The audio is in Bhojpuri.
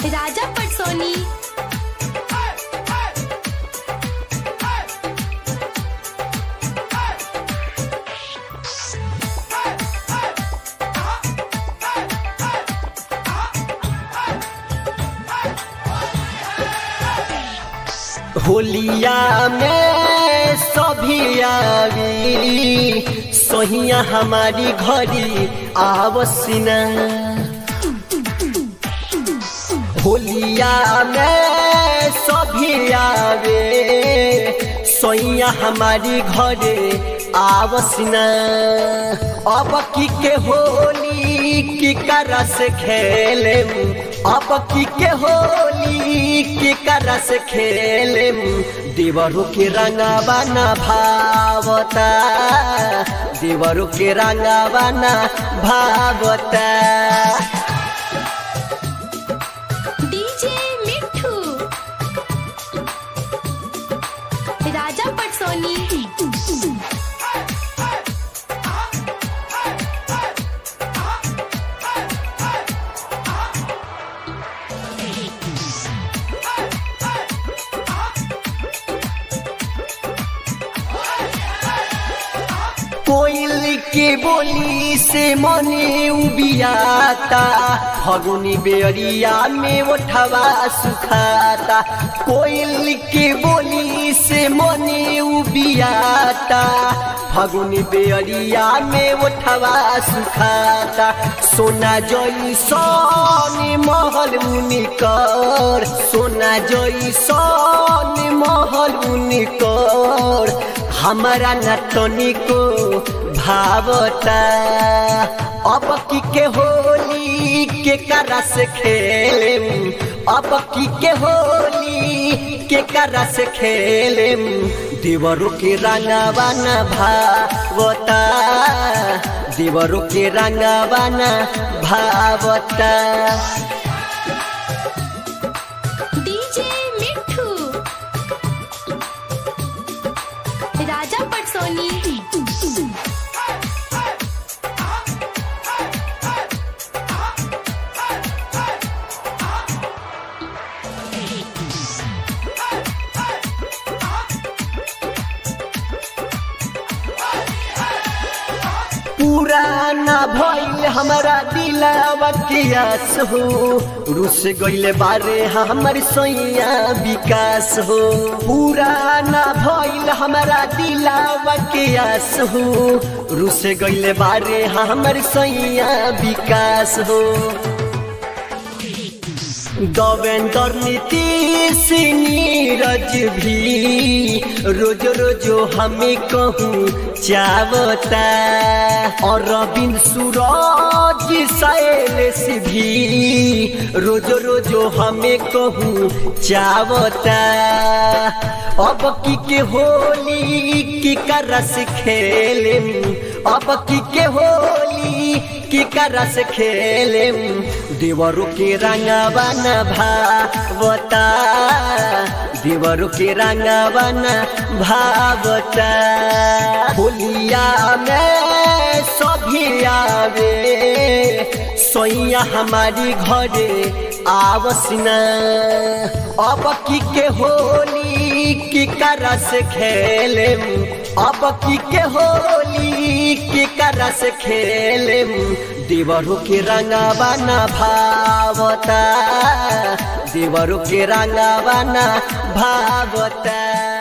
राजा पटसोनी। होलिया में सभी आवी सोहिया हमारी घड़ी आवसिना। होलिया में सभी आवे सोहिया हमारी घरे आवसिना। अब की के होली की करा से खेले, अब की के होली की करा से खेले। देवरू के रंगावा ना भावता, देवरू के रंगावा ना भावता। डीजे मिठू राजा पटसोनी। कोयल के बोली से मने उबियाता, फगुनी बेरिया में उठवा सुखाता। कोयल के बोली से मने उबियाता, फगुनी बेरिया में उठवा सुखाता। सोना जोई सोनी महल उनिकर, सोना जोई सोनी महल उनिकर। हमारा नटनी को भावता, अब की के होली के करा से खेले। अब की के होली के करा से खेले। देवरू के रंगावा ना भावता, देवरू के रंगावा ना भावता। डीजे मिठू राजा पटसोनी। पुराना भइल हमारा दिलावा के आस हो, रुस गइले बारे हमर सैया विकास हो। पुराना भइल हमारा दिलावा के आस हो, रुस गइले बारे हमर सैया विकास हो। देवेंद्र नीतीश नीरज भी रोज रोज हमें कहूँ चावता। और रविंद्र सूरज शैलेश भी रोज रोज हमें कहूँ चावता। अब की के होली की करस खेले, अब की के होली की करस खेले। देवरू के रंगावा ना भावता, देवरू के रंगावा ना भावता। होलिया में सभी आवे सोइया हमारी घरे आवसिना। अब की के होली की करा से खेले, अब की के होली की करा से खेले। देवरू के रंगावा ना भावता, देवरू के रंगावा ना भावता।